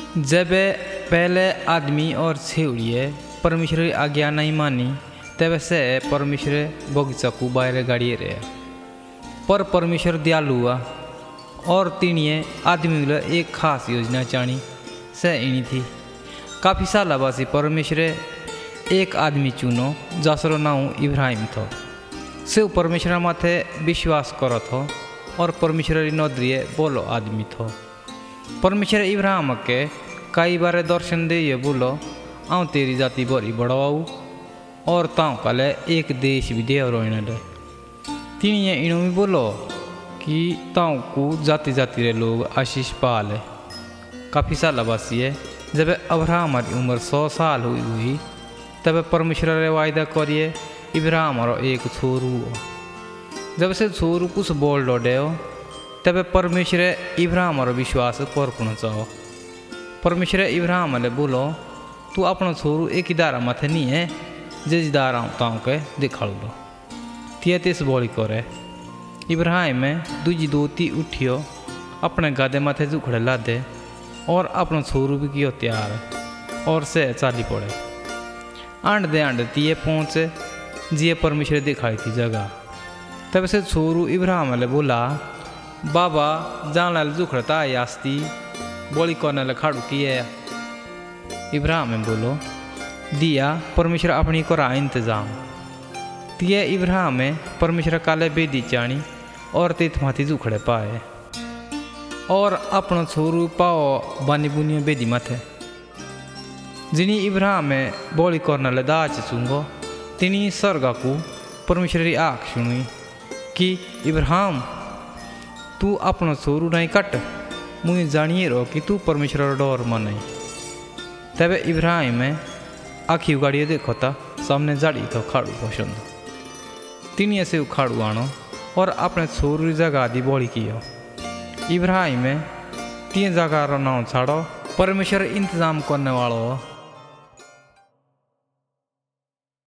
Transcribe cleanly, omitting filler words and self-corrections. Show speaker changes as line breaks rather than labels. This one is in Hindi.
जब पहले आदमी और छेड़िए परमेश्वर की आज्ञा नहीं मानी तब से परमेश्वर बगीचा को बाहर गाड़िए रहे। पर परमेश्वर दयालु हुआ और तीनिए आदमी के लिए एक खास योजना चाणी से इनी थी। काफ़ी साल बासी परमेश्वर एक आदमी चुनो जसरो नाम इब्राहिम थो। से परमेश्वर माथे विश्वास करो थो और परमेश्वर नजरिए बोलो आदमी थो। परमेश्वर इब्राहिम के कई बार दर्शन दे ये बोलो आऊँ तेरी जाति बड़ी बढ़ाऊ और ताऊ काले एक देश भी दे रोने ले। तीन ये इन्हों भी बोलो कि ताऊ को जाति जाति रे लोग आशीष पाले। काफ़ी साल बासी है जब अब्राहम की उम्र 100 साल हुई तब परमेश्वर रे वायदा करिए इब्राहिम और एक छोरू। जब से छोरू कुछ बोल डोडे तब परमेश्वर इब्राहिम और विश्वास परखना चाहो। परमेश्वर इब्राहिम ले बोलो तू अपना छोरू एक ही दारा माथे नहीं है जिस दारा ताऊ के दिखा लो। तीस बोली करे इब्राहिम में दूजी दोती उठियो अपने गादे माथे जुखड़े ला दे और अपना छोरू भी कियो तैयार और से चाली पड़े। आंड तीये पहुँचे जिये परमेश्वर दिखाई थी जगह। तब से छोरू इब्राहिम ले बोला बाबा जान लाल जुखड़ता यास्ती बोली करने ले खाड़ू किए। इब्राहिम बोलो दिया परमेश्वर अपनी करा इंतजाम। तिये इब्राहिम में परमेश्वर काले बेदी चाणी और तीत माथी जुखड़े पाए और अपना छोरू पाओ बानी बुनिया बेदी माथे। जिनी इब्राहिम में बोली करने ले दाच चुंगो तिनी स्वर्गा को परमेश्वर की आँख सुनी कि इब्राहिम तू अपना छोरू नहीं कट मुझे जानिए रो कि तू परमेश्वर डोर मन। तब इब्राहिम में आखी उगाड़िए देखो था सामने जाड़ी तो खाड़ू पसंद। तीन से उखाड़ू आनो और अपने छोरू जगह दी बोली कियो। इब्राहिम में तीन जगह रो नाम छाड़ो परमेश्वर इंतजाम करने वालों